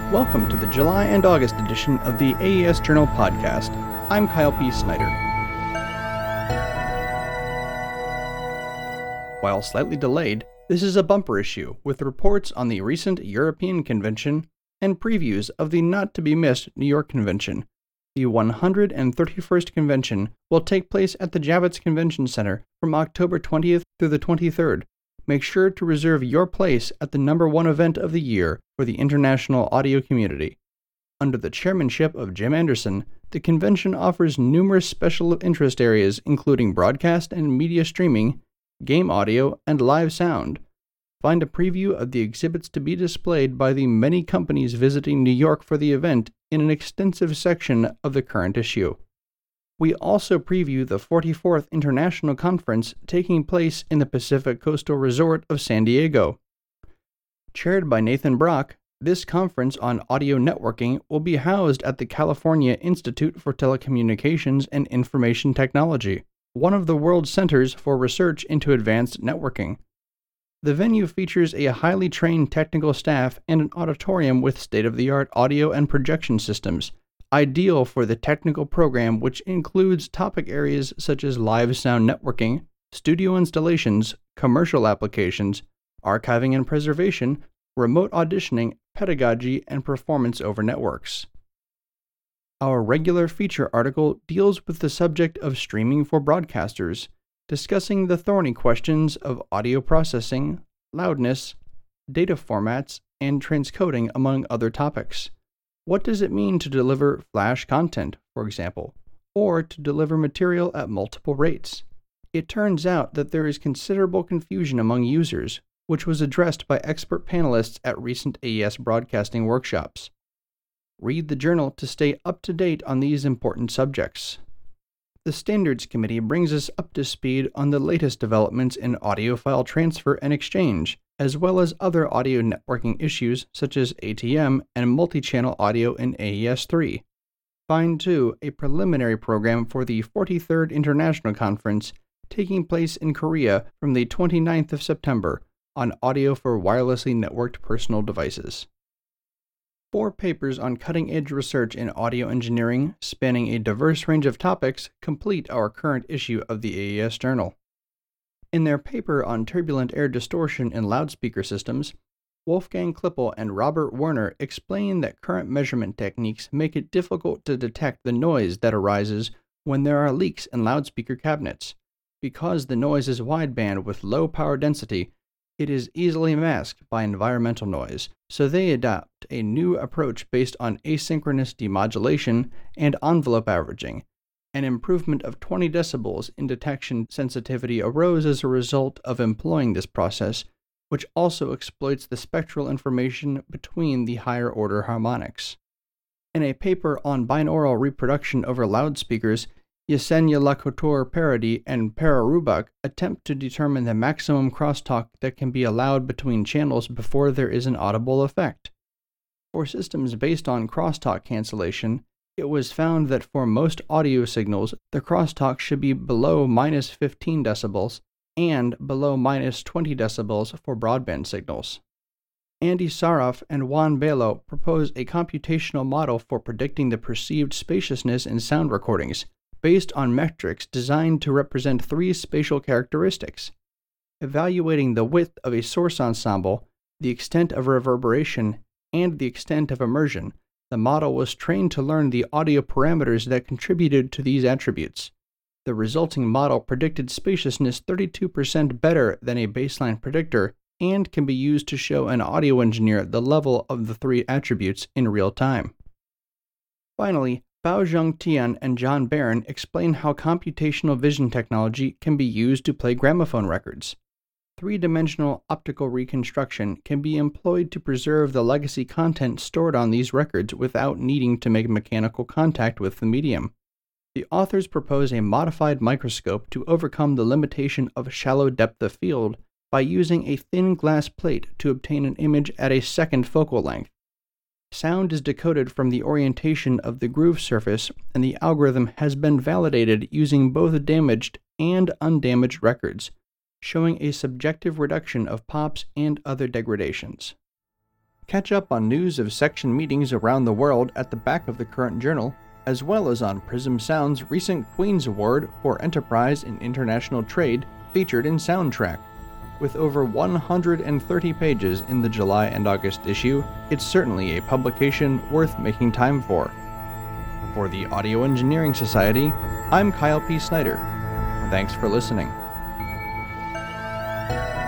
Welcome to the July and August edition of the AES Journal podcast. I'm Kyle P. Snyder. While slightly delayed, this is a bumper issue with reports on the recent European Convention and previews of the not-to-be-missed New York Convention. The 131st Convention will take place at the Javits Convention Center from October 20th through the 23rd. Make sure to reserve your place at the #1 event of the year for the international audio community. Under the chairmanship of Jim Anderson, the convention offers numerous special interest areas including broadcast and media streaming, game audio, and live sound. Find a preview of the exhibits to be displayed by the many companies visiting New York for the event in an extensive section of the current issue. We also preview the 44th International Conference taking place in the Pacific Coastal Resort of San Diego. Chaired by Nathan Brock, this conference on audio networking will be housed at the California Institute for Telecommunications and Information Technology, one of the world's centers for research into advanced networking. The venue features a highly trained technical staff and an auditorium with state-of-the-art audio and projection systems, ideal for the technical program, which includes topic areas such as live sound networking, studio installations, commercial applications, archiving and preservation, remote auditioning, pedagogy, and performance over networks. Our regular feature article deals with the subject of streaming for broadcasters, discussing the thorny questions of audio processing, loudness, data formats, and transcoding, among other topics. What does it mean to deliver flash content, for example, or to deliver material at multiple rates? It turns out that there is considerable confusion among users, which was addressed by expert panelists at recent AES broadcasting workshops. Read the journal to stay up to date on these important subjects. The Standards Committee brings us up to speed on the latest developments in audio file transfer and exchange, as well as other audio networking issues such as ATM and multi-channel audio in AES-3. Find, too, a preliminary program for the 43rd International Conference taking place in Korea from the 29th of September on audio for wirelessly networked personal devices. 4 papers on cutting-edge research in audio engineering, spanning a diverse range of topics, complete our current issue of the AES Journal. In their paper on turbulent air distortion in loudspeaker systems, Wolfgang Klippel and Robert Werner explain that current measurement techniques make it difficult to detect the noise that arises when there are leaks in loudspeaker cabinets. Because the noise is wideband with low power density, it is easily masked by environmental noise, so they adopt a new approach based on asynchronous demodulation and envelope averaging. An improvement of 20 decibels in detection sensitivity arose as a result of employing this process, which also exploits the spectral information between the higher-order harmonics. In a paper on binaural reproduction over loudspeakers, Yesenia Lacouture-Paradis and Para Rubach attempt to determine the maximum crosstalk that can be allowed between channels before there is an audible effect. For systems based on crosstalk cancellation, it was found that for most audio signals, the crosstalk should be below -15 decibels and below -20 decibels for broadband signals. Andy Saroff and Juan Bello propose a computational model for predicting the perceived spaciousness in sound recordings, based on metrics designed to represent 3 spatial characteristics: evaluating the width of a source ensemble, the extent of reverberation, and the extent of immersion. The model was trained to learn the audio parameters that contributed to these attributes. The resulting model predicted spaciousness 32% better than a baseline predictor and can be used to show an audio engineer the level of the 3 attributes in real time. Finally, Baozheng Tian and John Barron explain how computational vision technology can be used to play gramophone records. 3-dimensional optical reconstruction can be employed to preserve the legacy content stored on these records without needing to make mechanical contact with the medium. The authors propose a modified microscope to overcome the limitation of shallow depth of field by using a thin glass plate to obtain an image at a second focal length. Sound is decoded from the orientation of the groove surface, and the algorithm has been validated using both damaged and undamaged records, showing a subjective reduction of pops and other degradations. Catch up on news of section meetings around the world at the back of the current journal, as well as on Prism Sound's recent Queen's Award for Enterprise in International Trade featured in Soundtrack. With over 130 pages in the July and August issue, it's certainly a publication worth making time for. For the Audio Engineering Society, I'm Kyle P. Snyder. Thanks for listening.